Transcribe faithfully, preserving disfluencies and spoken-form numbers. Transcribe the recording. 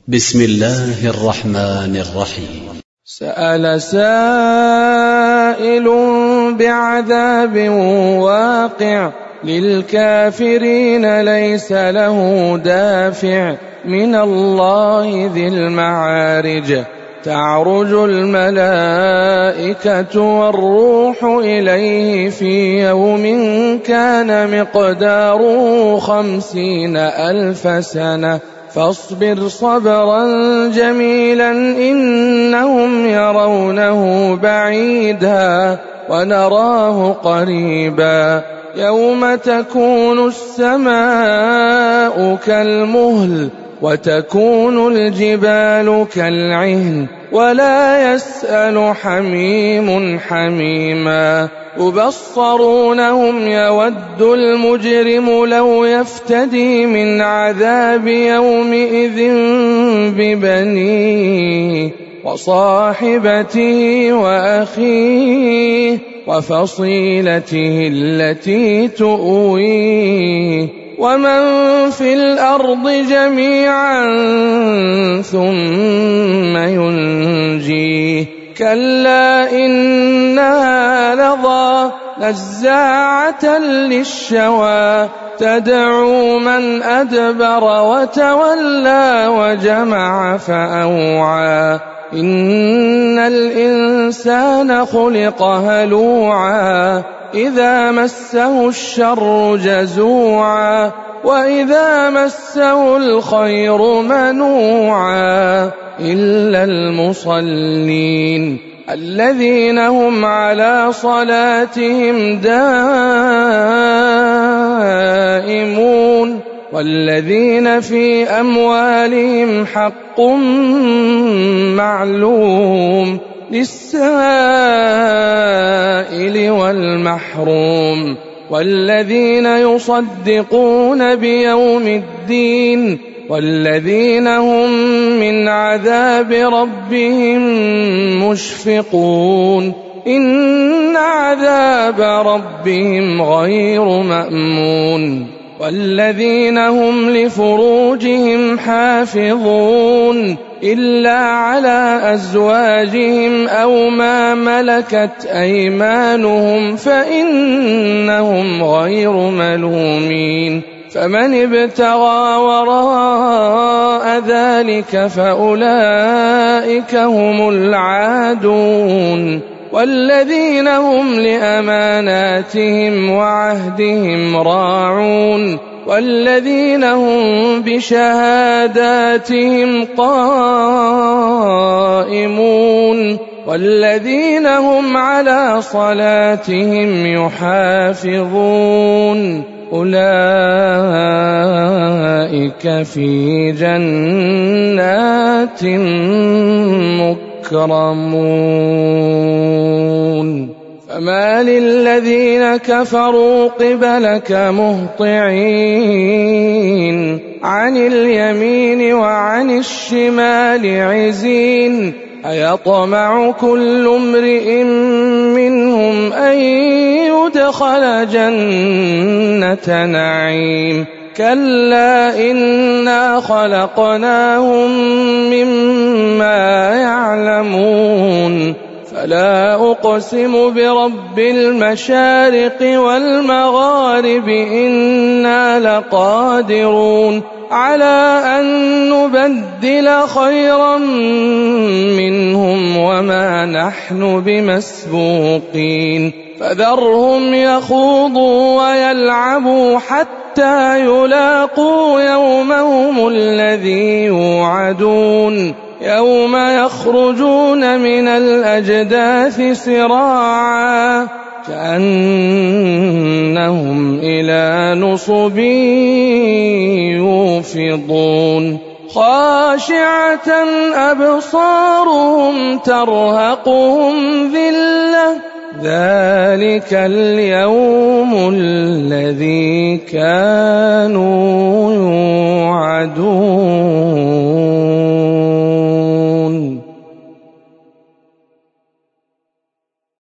بسم الله الرحمن الرحيم. سأل سائل بعذاب واقع للكافرين ليس له دافع من الله ذي المعارج تعرج الملائكة والروح إليه في يوم كان مقداره خمسين ألف سنة فاصبر صبرا جميلا إنهم يرونه بعيدا ونراه قريبا يوم تكون السماء كالمهل وتكون الجبال كالعهن ولا يسأل حميم حميما يبصرونهم يود المجرم لو يفتدي من عذاب يومئذ ببنيه وصاحبته وأخيه وفصيلته التي تؤويه ومن في الأرض جميعا ثم ينجيه كلا إنها لظى نزاعة للشوى تدعو من أدبر وتولى وجمع فأوعى إن الإنسان خلق هلوعا إذا مسه الشر جزوعا وإذا مسه الخير منوعا إلا المصلين الذين هم على صلاتهم دائمون والذين في أموالهم حق معلوم للسائل والمحروم والذين يصدقون بيوم الدين والذين هم من عذاب ربهم مشفقون إن عذاب ربهم غير مأمون والذين هم لفروجهم حافظون إلا على أزواجهم أو ما ملكت أيمانهم فإنهم غير ملومين فمن ابتغى وراء ذلك فأولئك هم العادون والذين هم لأماناتهم وعهدهم راعون والذين هم بشهاداتهم قائمون والذين هم على صلاتهم يحافظون أولئك في جنات مكرمون فما للذين كفروا قبلك مهطعين عن اليمين وعن الشمال عزين أيطمع كل امرئ منهم أن يدخل جنة نعيم كلا إنا خلقناهم مما يعلمون فلا أقسم برب المشارق والمغارب إنا لقادرون على أن نبدل خيرا منهم وما نحن بمسبوقين فذرهم يخوضوا ويلعبوا حتى يلاقوا يومهم الذي يوعدون يوم يخرجون من الأجداث سراعا كأنهم إلى نصب يوفضون خاشعة أبصارهم ترهقهم ذلة ذلك اليوم الذي كانوا يوعدون.